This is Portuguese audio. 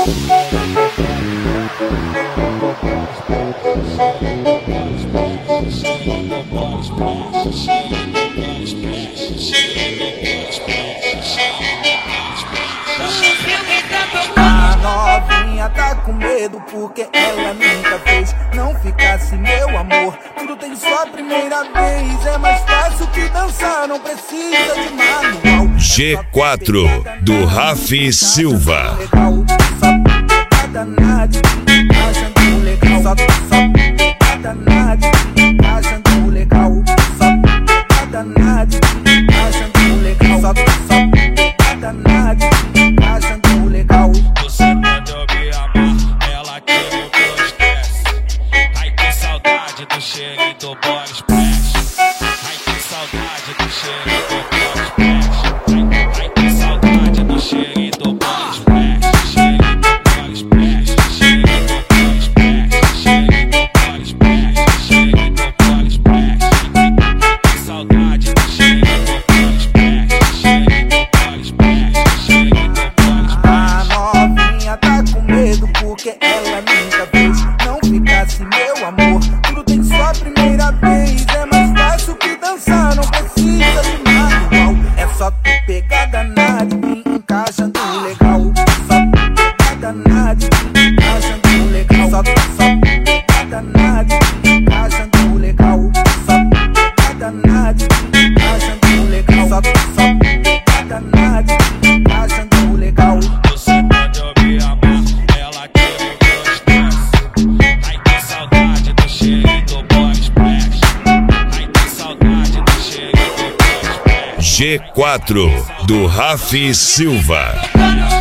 A novinha tá com medo porque ela nunca fez. Não ficasse meu amor, tudo tem sua primeira vez. É mais fácil que dançar, não precisa de manual. G4 do Rafi Silva. Você quando eu me amar, ela que no meu esquece. Ai que saudade do cheiro do body splash. Ai que saudade do cheiro do body splash. Ai que saudade do cheiro do body splash. Cheiro do body splash. Cheiro do body splash. Cheiro do body splash. Cheiro do body splash. Ai que saudade do cheiro do body splash. Cheiro do body splash. Cheiro do body splash. A novinha tá com medo porque ela nunca fez. Não ficasse meu amor, tudo tem sua primeira vez. É mais fácil que dançar, não precisa de manual. É só tu pegar danado e vir encaixando legal. Só tu pegar danado e vir encaixando legal. Só tu pegar danado e vir encaixando legal. Só tu pegar danado e vir encaixando legal. Só tu pegar danado e vir encaixando legal. Você quando eu me amar, ela que no meu esquece. Ai que saudade do cheiro do body splash. Ai que saudade do cheiro do body splash. G4 do Rafi Silva.